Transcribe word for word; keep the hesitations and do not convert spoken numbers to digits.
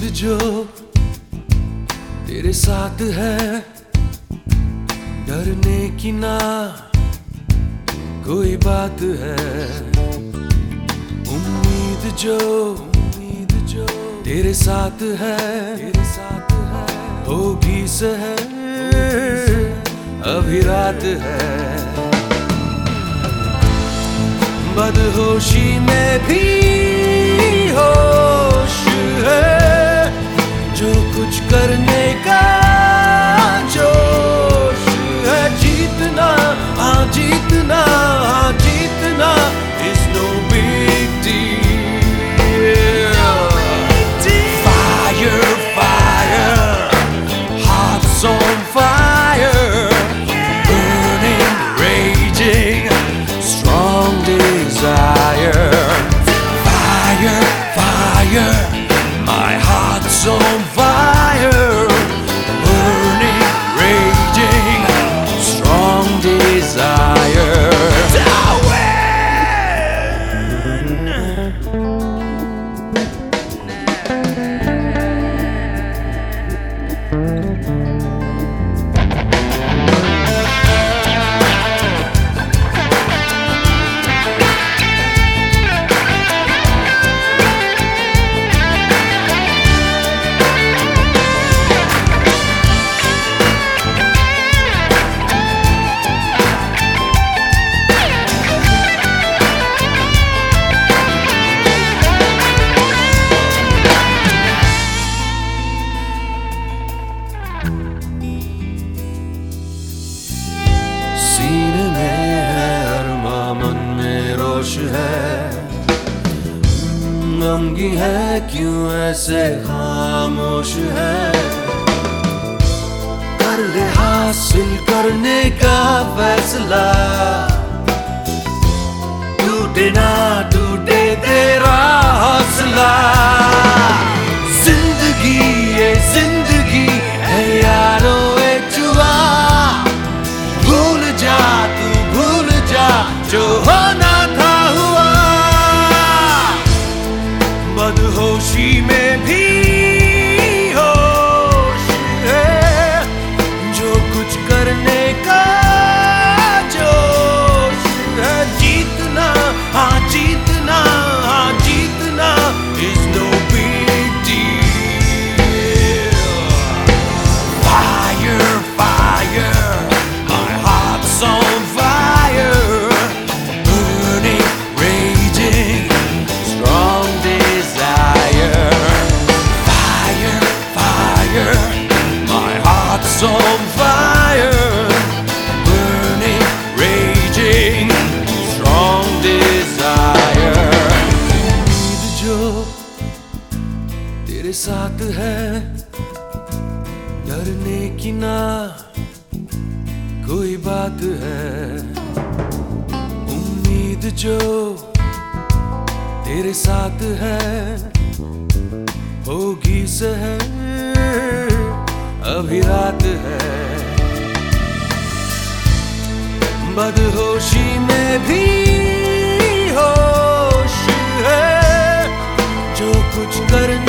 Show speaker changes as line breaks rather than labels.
जो तेरे साथ है, डरने की ना कोई बात है। उम्मीद जो उम्मीद जो तेरे साथ है, तेरे साथ है, होगी सहर अभी रात है। बदहोशी में भी होश है, जो कुछ करने का जोश है। जीतना हाँ जीतना हाँ जीतना is no big deal. Fire, fire, hearts on fire, burning, raging, strong desire. Fire, fire, my heart's on fire, burning, raging, strong desire. सीने में है अरमा, मन में रोश है, गमगी है क्यों ऐसे खामोश है। कर ले हासिल करने का फैसला, टूटे ना टूटे तेरा हौसला। जिंदगी ये जिंदगी है यारो एक जुआ, भूल जा तू भूल जा जो होना था हुआ। बदहोशी में भी होश है, जो कुछ करने का जोश है। जीतना हाँ जीतना हाँ जीतना is no big deal. Fire, fire, my heart's on fire, burning, raging, strong desire. Fire, fire, my heart's on fire, burning, raging, strong desire. उम्मीद जो तेरे साथ है, डरने की ना कोई बात है। उम्मीद जो तेरे साथ है, होगी सहर अभी रात है। बदहोशी में भी होश है, जो कुछ करने